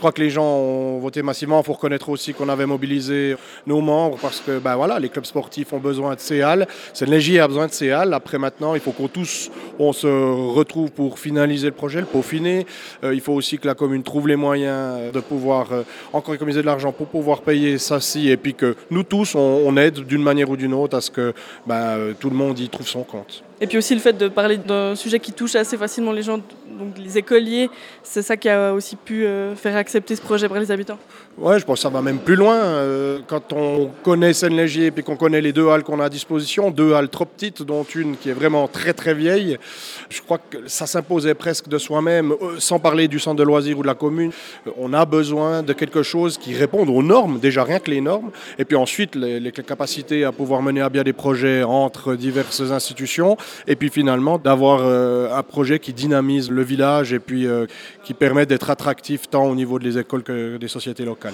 crois que les gens ont voté massivement. Il faut reconnaître aussi qu'on avait mobilisé nos membres parce que les clubs sportifs ont besoin de ces halles. Saint-Légier a besoin de ces halles. Après maintenant, il faut on se retrouve pour finaliser le projet, le peaufiner. Il faut aussi que la commune trouve les moyens de pouvoir encore économiser de l'argent pour pouvoir payer ça et puis que nous tous, on aide d'une manière ou d'une autre à ce que tout le monde y trouve son compte. Et puis aussi le fait de parler d'un sujet qui touche assez facilement les gens, donc les écoliers, c'est ça qui a aussi pu faire accepter ce projet par les habitants. Ouais, je pense que ça va même plus loin. Quand on connaît Saint-Légier et puis qu'on connaît les 2 halles qu'on a à disposition, 2 halles trop petites, dont une qui est vraiment très très vieille, je crois que ça s'imposait presque de soi-même, sans parler du centre de loisirs ou de la commune. On a besoin de quelque chose qui réponde aux normes, déjà rien que les normes, et puis ensuite les capacités à pouvoir mener à bien des projets entre diverses institutions, et puis finalement d'avoir un projet qui dynamise le village et puis qui permet d'être attractif tant au niveau des écoles que des sociétés locales.